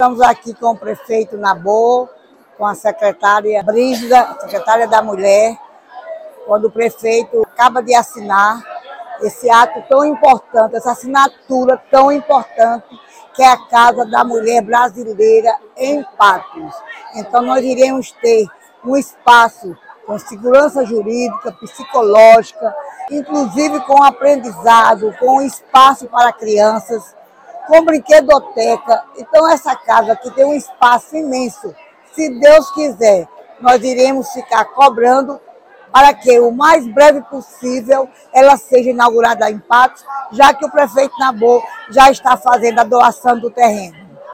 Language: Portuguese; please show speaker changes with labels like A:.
A: Estamos aqui com o prefeito Nabor, com a secretária Brígida, secretária da Mulher, quando o prefeito acaba de assinar esse ato tão importante, essa assinatura tão importante, que é a Casa da Mulher Brasileira em Patos. Então, nós iremos ter um espaço com segurança jurídica, psicológica, inclusive com aprendizado, com espaço para crianças, com brinquedoteca. Então, essa casa aqui tem um espaço imenso. Se Deus quiser, nós iremos ficar cobrando para que o mais breve possível ela seja inaugurada em Patos, já que o prefeito Nabor já está fazendo a doação do terreno.